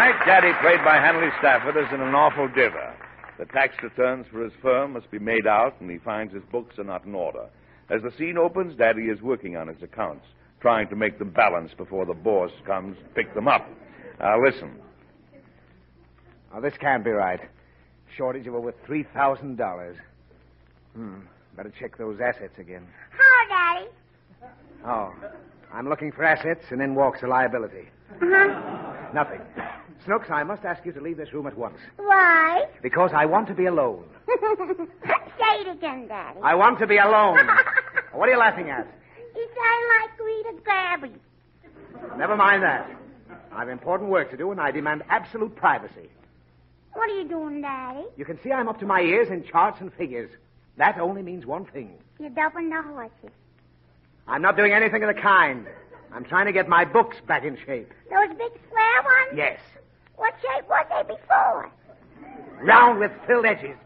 Frank Daddy, played by Hanley Stafford, is in an awful dither. The tax returns for his firm must be made out, and he finds his books are not in order. As the scene opens, Daddy is working on his accounts, trying to make them balance before the boss comes to pick them up. Listen. Oh, this can't be right. Shortage of over $3,000. Better check those assets again. How, Daddy? Oh, I'm looking for assets, and in walks a liability. Nothing. Snooks, I must ask you to leave this room at once. Why? Because I want to be alone. Say it again, Daddy. I want to be alone. What are you laughing at? You sound like Rita Gabby. Never mind that. I've important work to do, and I demand absolute privacy. What are you doing, Daddy? You can see I'm up to my ears in charts and figures. That only means one thing. You're doping the horses. I'm not doing anything of the kind. I'm trying to get my books back in shape. Those big square ones? Yes. What shape was they before? Round with filled edges.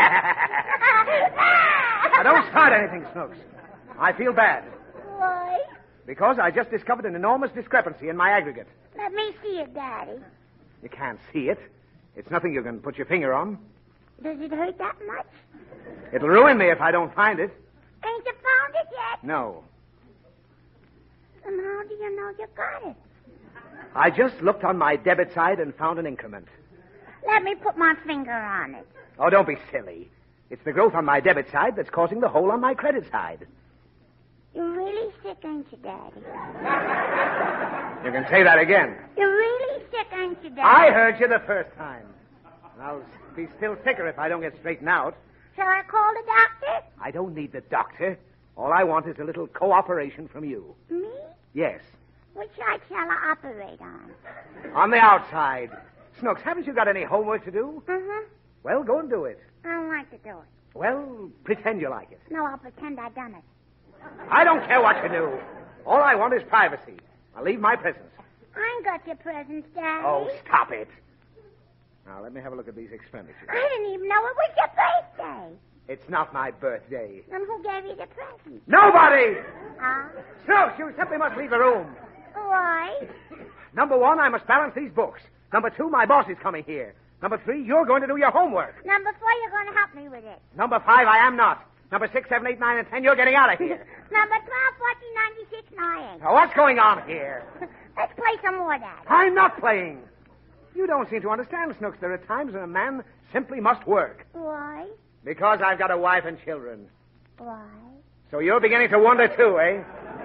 Now, don't start anything, Snooks. I feel bad. Why? Because I just discovered an enormous discrepancy in my aggregate. Let me see it, Daddy. You can't see it. It's nothing you can put your finger on. Does it hurt that much? It'll ruin me if I don't find it. Ain't you found it yet? No. Then how do you know you got it? I just looked on my debit side and found an increment. Let me put my finger on it. Oh, don't be silly. It's the growth on my debit side that's causing the hole on my credit side. You're really sick, ain't you, Daddy? You can say that again. You're really sick, ain't you, Daddy? I heard you the first time. And I'll be still sicker if I don't get straightened out. Shall I call the doctor? I don't need the doctor. All I want is a little cooperation from you. Me? Yes. Which side shall I operate on? On the outside. Snooks, haven't you got any homework to do? Uh-huh. Well, go and do it. I don't like to do it. Well, pretend you like it. No, I'll pretend I done it. I don't care what you do. All I want is privacy. I'll leave my presence. I ain't got your presents, Daddy. Oh, stop it. Now, let me have a look at these expenditures. I didn't even know it was your birthday. It's not my birthday. Then who gave you the present? Nobody! Huh? Snooks, you simply must leave the room. Why? Number 1, I must balance these books. Number 2, my boss is coming here. Number 3, you're going to do your homework. Number 4, you're going to help me with it. Number 5, I am not. Number 6, 7, 8, 9, and 10, you're getting out of here. Number 12, 14, 96, 9. Now, what's going on here? Let's play some more, Daddy. I'm not playing. You don't seem to understand, Snooks. There are times when a man simply must work. Why? Because I've got a wife and children. Why? So you're beginning to wonder, too, eh?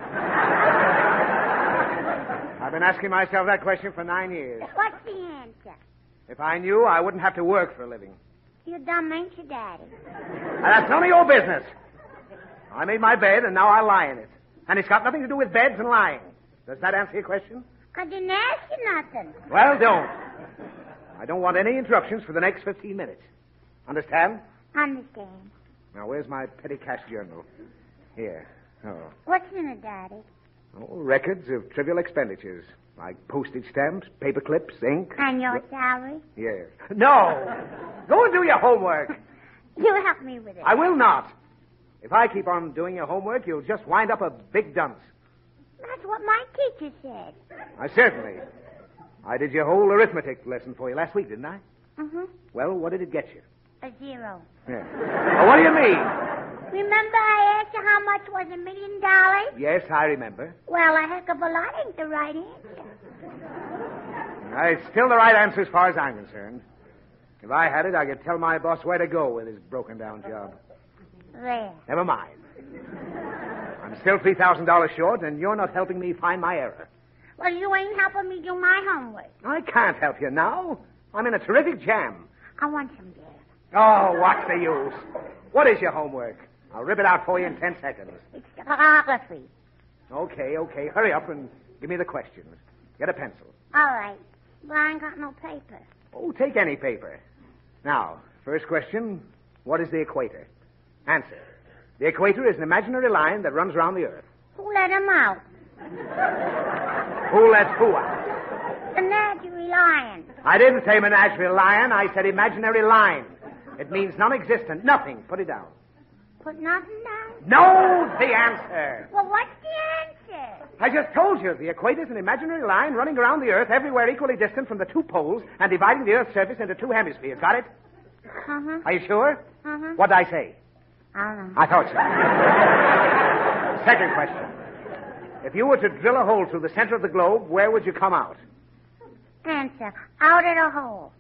I've been asking myself that question for 9 years. What's the answer? If I knew, I wouldn't have to work for a living. You're dumb, ain't you, Daddy? Now, that's none of your business. I made my bed, and now I lie in it. And it's got nothing to do with beds and lying. Does that answer your question? I didn't ask you nothing. Well, don't. I don't want any interruptions for the next 15 minutes. Understand? Understand. Now, where's my petty cash journal? Here. Oh. What's in it, Daddy? Oh, records of trivial expenditures, like postage stamps, paper clips, ink. And your salary? Yes. No! Go and do your homework. You help me with it. I will not. If I keep on doing your homework, you'll just wind up a big dunce. That's what my teacher said. Certainly. I did your whole arithmetic lesson for you last week, didn't I? Uh-huh. Well, what did it get you? A 0. Yeah. Well, what do you mean? Remember I asked you how much was $1 million? Yes, I remember. Well, a heck of a lot ain't the right answer. It's still the right answer as far as I'm concerned. If I had it, I could tell my boss where to go with his broken-down job. There. Never mind. I'm still $3,000 short, and you're not helping me find my error. Well, you ain't helping me do my homework. I can't help you now. I'm in a terrific jam. I want some beer. Oh, what's the use? What is your homework? I'll rip it out for you in 10 seconds. It's geography. Okay. Hurry up and give me the questions. Get a pencil. All right. But I ain't got no paper. Oh, take any paper. Now, first question, what is the equator? Answer. The equator is an imaginary line that runs around the Earth. Who let him out? Who let who out? The Menagerie lion. I didn't say menagerie lion. I said imaginary line. It means non-existent. Nothing. Put it down. Put nothing down? No, the answer. Well, what's the answer? I just told you. The equator is an imaginary line running around the Earth everywhere equally distant from the two poles and dividing the Earth's surface into two hemispheres. Got it? Uh-huh. Are you sure? Uh-huh. What'd I say? I don't know. I thought so. Second question. If you were to drill a hole through the center of the globe, where would you come out? Answer. Out of the hole.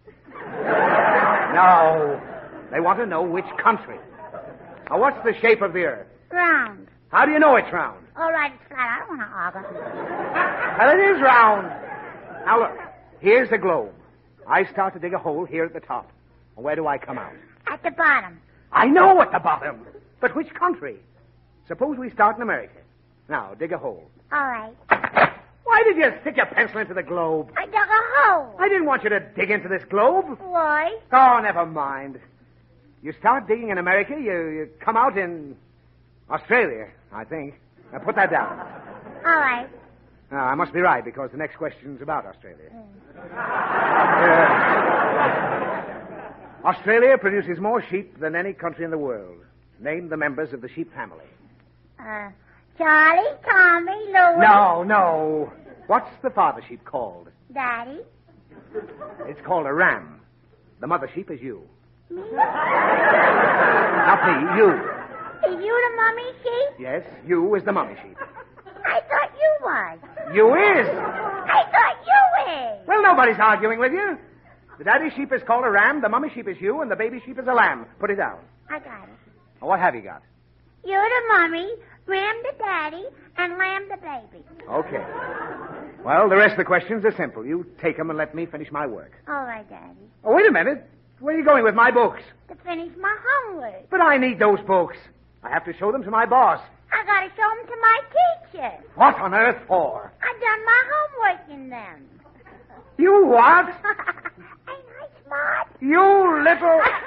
No. They want to know which country. Now, what's the shape of the Earth? Round. How do you know it's round? All right, it's flat. I don't want to argue. Well, it is round. Now, look. Here's the globe. I start to dig a hole here at the top. Where do I come out? At the bottom. I know at the bottom. But which country? Suppose we start in America. Now, dig a hole. All right. Why did you stick your pencil into the globe? I dug a hole. I didn't want you to dig into this globe. Why? Oh, never mind. You start digging in America, you come out in Australia, I think. Now, put that down. All right. Now, I must be right, because the next question's about Australia. Australia produces more sheep than any country in the world. Name the members of the sheep family. Charlie, Tommy, Louie. No. What's the father sheep called? Daddy. It's called a ram. The mother sheep is you. Me? Not me, you. Is you the mummy sheep? Yes, you is the mummy sheep. I thought you was. You is. I thought you is. Well, nobody's arguing with you. The daddy sheep is called a ram, the mummy sheep is you, and the baby sheep is a lamb. Put it down. I got it. Now, what have you got? You're the mummy, Ram the daddy, and Lamb the baby. Okay. Well, the rest of the questions are simple. You take them and let me finish my work. All right, Daddy. Oh, wait a minute. Where are you going with my books? To finish my homework. But I need those books. I have to show them to my boss. I gotta show them to my teacher. What on earth for? I done my homework in them. You what? Ain't I smart? You little...